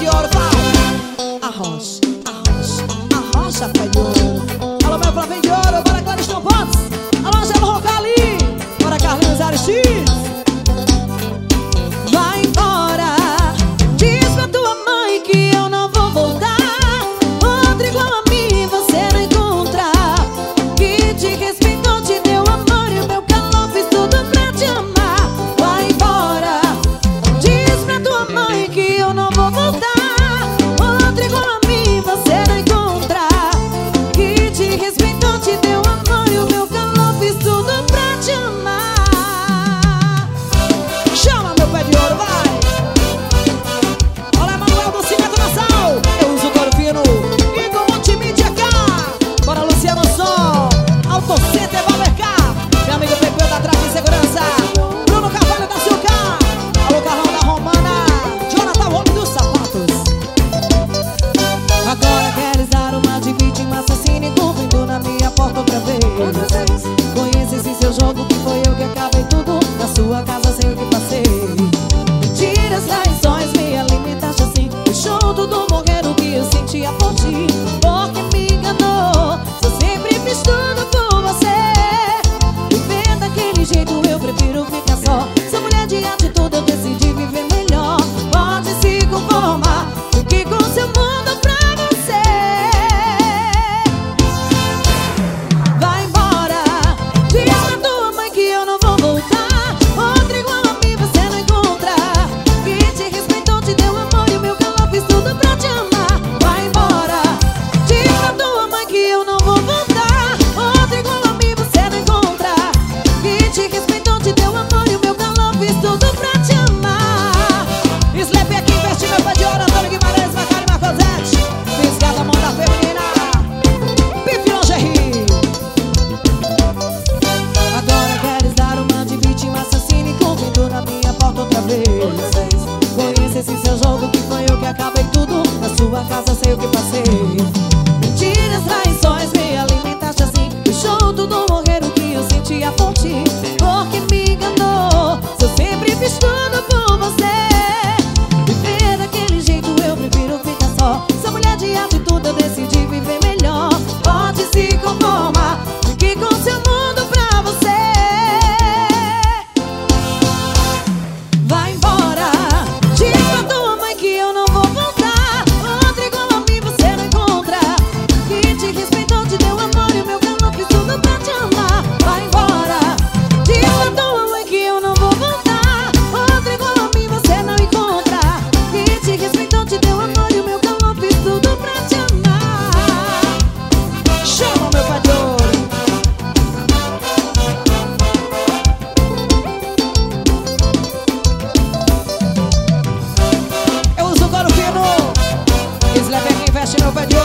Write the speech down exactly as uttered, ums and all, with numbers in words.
de ouro, vai! Arrocha, arrocha, arrocha, pé de ouro. Alô, meu Flavinho de ouro, bora Clariston Pontes. Alô, Angelo Rocali, bora Carlinhos Aristides. Vai embora, diz pra tua mãe que eu não vou voltar. Outro igual a mim você não encontra, que te respeitou, te deu amor e o meu calor, fiz tudo pra te amar. Vai embora, diz pra tua mãe que eu não vou voltar. Outro igual a mim você não encontra, que te respeitou, te deu amor e o meu calor, fiz tudo pra te amar. Chama meu pé de ouro, vai! Olha, Manuel do Cimento Nassau, eu uso couro fino e com multimídia cá. Bora Luciano Som, Autocenter Barbercar, meu amigo Pepe da Trave de Segurança, Bruno Carvalho da Açúcar, alô Carlão da Romana, Jonathan Homem dos Sapatos. Agora queres dar uma de vítima assassina e correndo na minha porta outra vez. Conhece esse seu jogo que foi eu que acabei tudo na sua casa, sei o que passei. Mentiras, traições, me alimentaste assim, deixou tudo morrer o que eu sentia por ti. Porque me enganou, eu sempre fiz tudo por você. Viver daquele jeito eu prefiro ficar só. Sou mulher de atitude, eu decidi viver melhor. Pode se conformar, fique com seu mundo pra você. Vai embora, diz pra tua mãe que eu não vou voltar. Outro igual a mim você não encontra, que te respeitou, te deu amor e o meu calor, fiz tudo pra te amar. Vai embora, diz pra tua mãe que eu não vou voltar. Outro igual a mim você não encontra, que te respeitou, te deu amor e o meu calor, fiz tudo pra te amar. Slap aqui, investe meu pé de ouro, Antônio Guimarães, Macari Marcosete, Fisgada Moda Feminina, Bife Lingerie. Agora queres dar uma de vítima assassina e correndo na minha porta outra vez. Conhece esse seu jogo que foi eu que acabei tudo na sua casa, sei o que passei. Mentiras, traições, me alimentaste assim, deixou tudo morrer o que eu sentia por ti. Porque me enganou, eu sempre fiz tudo por você. Viver daquele jeito eu prefiro ficar só. Sou mulher de atitude, eu decidi viver melhor. Pode se conformar, fique com seu mundo pra você. Vai embora, diz pra tua mãe que eu não vou voltar. Outro igual a mim você não encontra, que te respeitou, te deu amor e o meu calor, fiz tudo pra te amar. Vai embora, diz pra tua mãe que eu não vou voltar. Outro igual a mim você não encontra, que te respeitou, te deu amor e o meu calor, fiz tudo pra te amar. Chama meu pé de ouro. Eu uso couro fino, Slap aqui, investe meu pé de